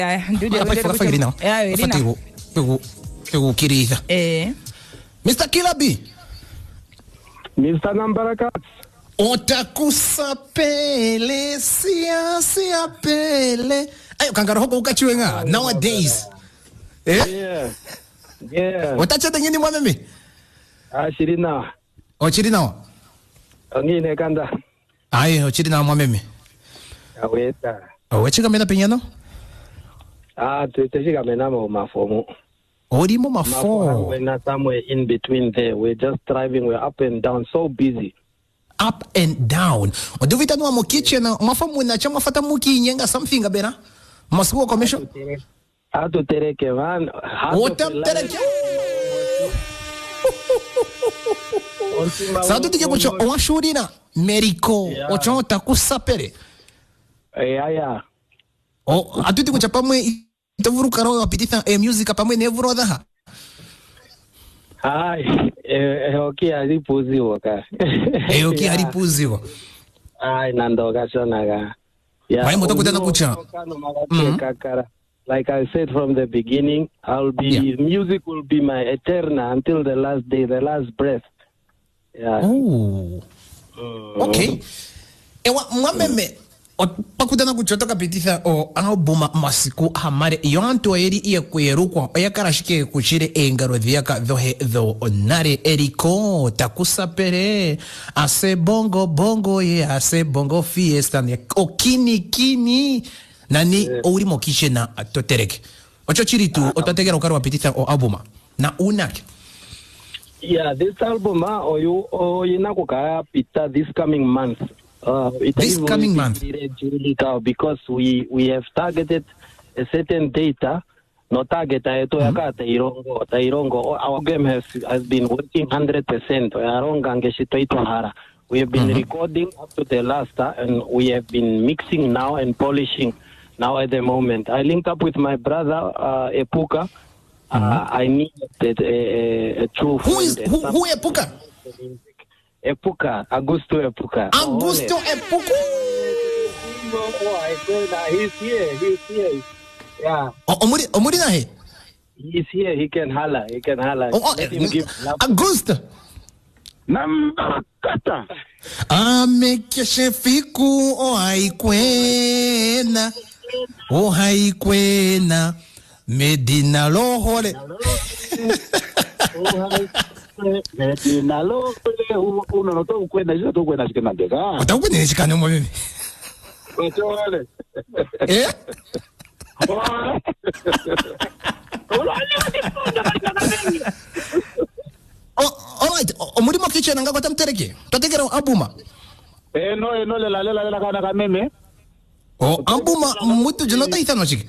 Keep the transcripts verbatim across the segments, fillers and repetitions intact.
Fai grina. Eh, grina. Fatigo. Pego. Pego querida. Eh. mister Kilabi. mister Nambaraka. Otakusapele sia sia pele. Ayo kangaro hoko ukachiwenga nowadays. Eh? Yeah. Yeah. Otacha tengini mwa mimi. Ah, Shirina. O Chirina. Ngine kanda. Ayo o Chirina mwa mimi. Aweta. O wechika mena pinyano? Ah, tutashika mena mo mafomu. Ori mo mafo. We're not somewhere in between there. We're just driving. We're up and down. So busy. Up and down. Oduvita no mo kitchen mafamu na chama fata muki nyenga something abena. Masuko commission. Hatu tereke man. Otam tereke. Sadu tike kucho washurina Meriko ocho takusapere. Eh aya. O atuti kucha pamwe itavuru karo apitita e music pamwe nevuro daha. Ai, eh oki alipuziwa ka. Eh oki alipuziwa. Ai nandoka sana ga. Yeah. Mai moto kutana kucha. Kakara. Like I said from the beginning, I'll be yeah. music will be my eternal until the last day, the last breath. Yeah. Oh. Mm. Okay. Ewa mwameme pakutana kuchota kapitisa o album masiku hamare yonto eri ie kwerukwa yakarashike kuchire engaro dhiaka dhohe dho onare eriko takusapere ase bongo bongo ye ase bongo fiesta ne okini kini nani yeah. Uri mokishe na totereke ocho chiritu uh, otategera ukaro wapitisa o album na unak. Yeah, this album uh, o you o yinakuka pita this coming month. Uh, this coming month because we we have targeted a certain data. No target ayeto yakata irongo tairongo. Our game has has been working one hundred percent. Aronga ngeshitoitwa hara. We have been mm-hmm. recording up to the last uh, and we have been mixing now and polishing now at the moment. I linked up with my brother uh, Epuka. Uh, mm-hmm. I needed a, a, a true who is who, who Epuka? Epuka, Augusto Epuka. Augusto oh, Epuka. He's here. He's here. Yeah. Oh, Omuri, Omuri nahe. He's here. He can holler. He can holler. Oh, Let him give Augusto. Nambaraka. Amekeshe fiku o haikwena. O haikwena. Medina lohole. Medina lohole. Uno no to kwenda sio to kwenda shikana ndega. Utakwenda shikana mo mimi. Wachole. Eh? Oh, all right. Omuri mokiche nanga kwa tamtereke. Tategera albuma. Eh no eh no le la le la kana ka meme. Oh, albuma mutu jonota itano chiki.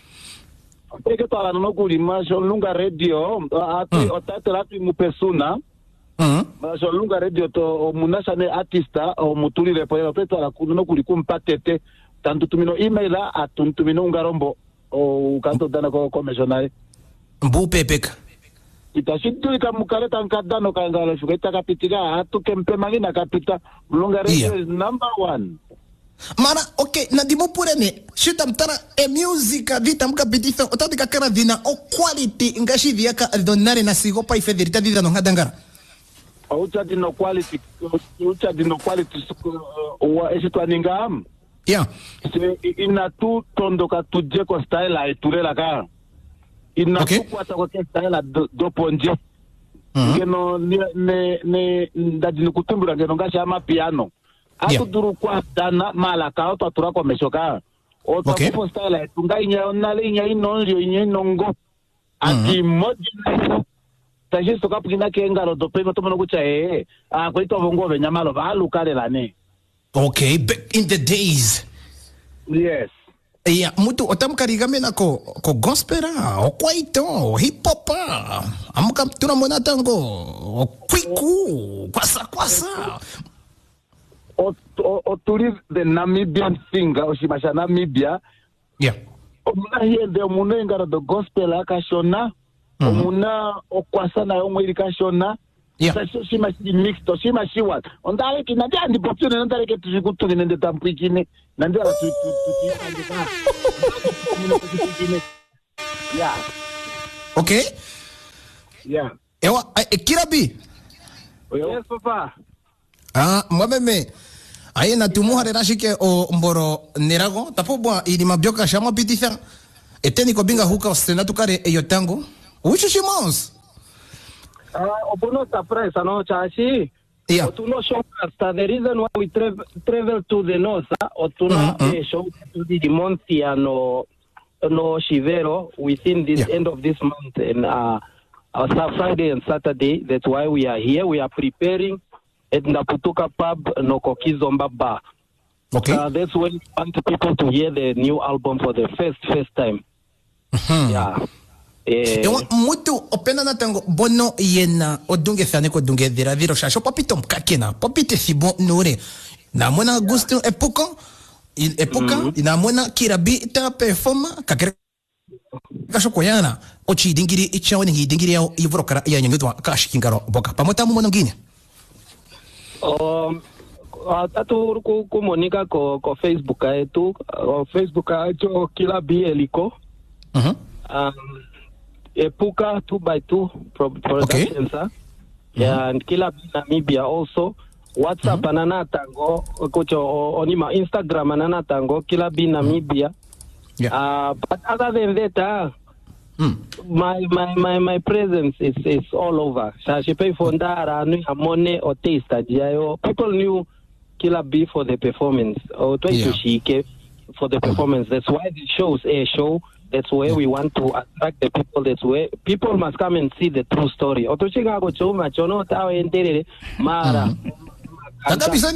Eke tala no kulima so lunga radio ati otatela tu mupesuna. Mhm. So lunga radio to munasa ne artista o mutuli le poyo peto la kuno kulikumpa-tete tanto tumino email a tumino ngarombo o kanto dana ko commissioner. Mbu pepeka. Itashitu ikamukaleta nkadano kangalo shuketa kapitika atu kempe mangina kapita lunga radio is number one. Mara, okay, na dimo purene, shita mtara e musica vita mga biditha, otati kakara vina o quality ngashi viaka donare na sigopa ifederita dida no hadangara. Ucha dino quality, ucha dino quality wa esitwa ningam. Yeah. Ina tu tondo ka tuje ko style ay turela ka. Ina okay. Tu kwata ko style do, do ponje. Mm-hmm. Ngeno ne ne ndadino kutumbura ngeno ngashi ama piano. Atu duru kwa dana mala ka oto atura kwa meshoka. Oto okay. Kupo style tunga inya onale inya inonjo inya inongo. Ati modina. Tajisto kapu kina kengaro do pego tomo no kucha eh. Ah kwa ito vongo ve nyamalo valu kare lane. Okay, back in the days. Yes. Yeah, mutu otamkarigame na ko ko gospela, o kwaito, hip hop. Amuka tunamona tango, o kwiku, kwasa kwasa. O, o, o turi the Namibian singer oshimasha Namibia. Yeah. Omuna hiende omuna ingara the gospel akashona. Mm-hmm. Omuna okwasa na omwiri kashona. Yeah. Sasa shimashi mixed to shimashi what. Ondale ki nandi andi popune nandale ke tujikutu nende tampikine. Nandi ala tu tu tu tu. Yeah. Okay? Yeah. Ewa, eh, Kirabi. Yes, papa. Ah, mwameme. Aye na tumu hare rashike o mboro nerago. Tapo bwa ili mabioka shama pititha. Eteni ko binga huka ostena tukare eyo tango. Uchu shimons. Uh, Opuno surprise, ano, chashi. Yeah. Otuno show us the reason why we tra- travel to the north. Uh, Otuno Mhm. eh, show to the month no no Shivero within this Yeah. end of this month and uh, uh, Friday and Saturday. That's why we are here. We are preparing at Naputuka Pub no Kokizomba Bar. Okay. Uh, that's when we want people to hear the new album for the first first time. Yeah. Eh, Ewa mutu opena na tango bono yena odunge thane ko dunge dira viro shasho papito mkakena papite sibo nure na mona gusto epoka il epoka mm -hmm. na mona Kirabi ta performa kakere kasho koyana ochi dingiri ichawo ningi dingiri ya ivro kara ya nyungitwa kashi kingaro boka pamota mu monongine um atatu ku kumonika ko ko Facebook yetu uh, Facebook acho Kirabi Eliko. Mhm. Mm um Epuka two by two pro- productions, okay. Yeah, mm-hmm. And Kirabi Namibia also. WhatsApp mm-hmm. anana tango kucho onima Instagram anana tango Kirabi Namibia. Yeah. Uh, but other than that, uh, mm. my, my my my presence is is all over. Shashipe Fondara nu amone o taste jayo. People knew Kirabi for the performance or try to shike for the performance. That's why the shows a show. That's where we want to attract the people. That's where people must come and see the true story. Otoshinga go choma chono tawe entere mara. Tata bisani?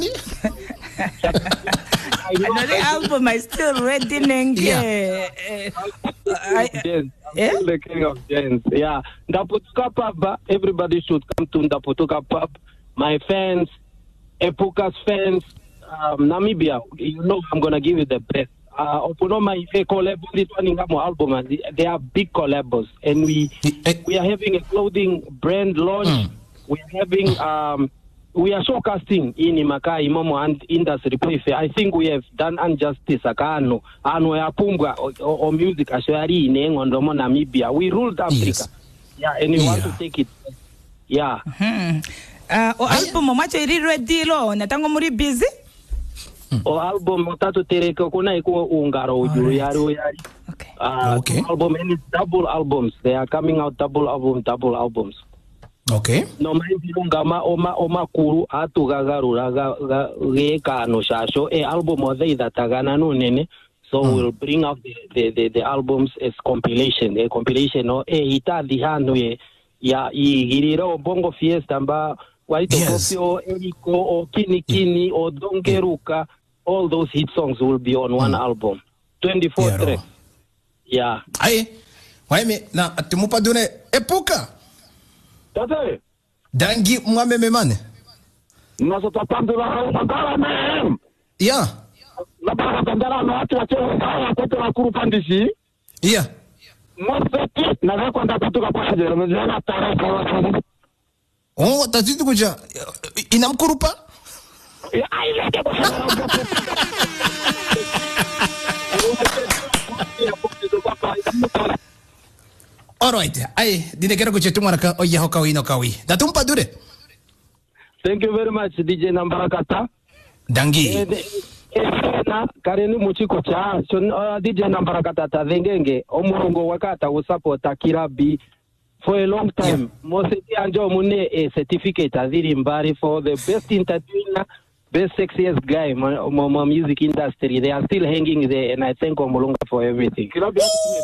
I know the album is still ready, Nenge. Yeah. Yeah. The king of dance. Yeah. Ndaputuka Pub, everybody should come to Ndaputuka Pub. My fans, Epuka's fans, um, Namibia, you know I'm going to give you the best. Uh, my collab, this one album, they are big collabs, and we we are having a clothing brand launch. Mm. We are having um, we are showcasing in Makai Momo and industry. I think we have done injustice. Akano, anu ya pumbwa or music ashwari in Ondomo Namibia. We ruled Africa. Yes. Yeah, and we yeah. want to take it. Yeah. Hmm. Uh, o album macho iri ready lo. Natango muri busy. O album tatu tereka kuna iko ungaro ujuru yari yari. Okay. Uh, okay. Album and it's double albums. They are coming out double album, double albums. Okay. No mind ngama oma oma kuru atu gagarura ga ga no shasho e album ode idatagana no nene. So mm. we'll bring out the, the, the, the albums as compilation. A compilation no e ita dihano ye ya igiriro bongo fiesta mba waito Yes. kopio eriko o kini kini o dongeruka. All those hit songs will be on one mm. album. twenty-four Yeah, tracks. Yeah. Aye. Waime na tumupa dune epuka. Tate. Dangi mwameme mane. Naso tapandula ngara me. Yeah. La bara tandala no atu atu ngara kote na kuru pandisi. Yeah. Moseti na zako ndaputuka kwa jero mjana tara kwa. Oh, tatitu kuja inamkurupa? Ai leke kwa. All right. Ay, dinekero kuchetu maraka oya ho kawi no kawi. Datumpa dure. Thank you very much D J Nambarakata. Dangi. Na kareni muchiko cha uh, D J Nambarakata ta dhengenge omurongo wakata usapota Kirabi for a long time. Yeah. Moseti anjo mune a certificate adhiri mbari for the best entertainer, best sexiest guy in my music industry. They are still hanging there, and I thank Omulunga for everything. Kirabi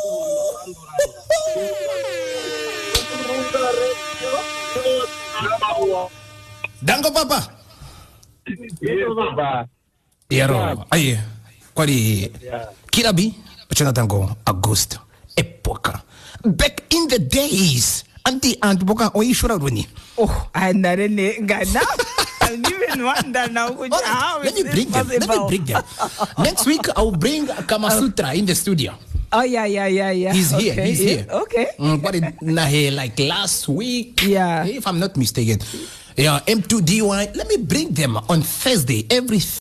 Dango papa. Yes, papa. Yaro. Aye. Kwali. Kirabi. Pachana tango August. Epoca. Back in the days. Anti Aunt Boka Oishura Runi. Oh, I narene gana. I don't even wonder now. Right, how let me bring them. Let me bring them. Next week I'll bring Kama Sutra in the studio. Oh yeah, yeah, yeah, yeah. He's okay, here. He's yeah, here. Okay. Mm, but it, nah, hey, like last week. Yeah. If I'm not mistaken. Yeah, M two D Y. Let me bring them on Thursday every